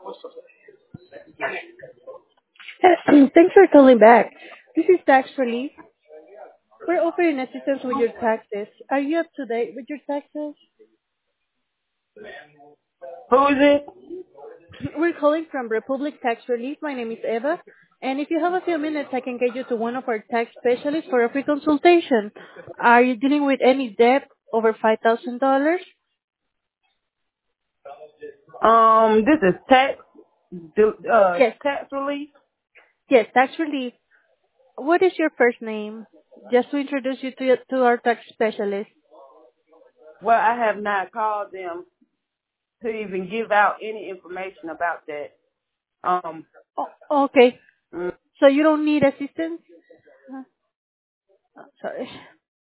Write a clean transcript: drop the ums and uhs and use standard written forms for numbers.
Thanks for calling back. This is Tax Relief. We're offering assistance with your taxes. Are you up to date with your taxes? Who is it? We're calling from Republic Tax Relief. My name is Eva. And if you have a few minutes, I can get you to one of our tax specialists for a free consultation. Are you dealing with any debt over $5,000? This is Yes. tax relief. Yes, tax relief. What is your first name? Just to introduce you to our tax specialist. Well, I have not called them to even give out any information about that. Um, Okay. mm, So you don't need assistance? Sorry.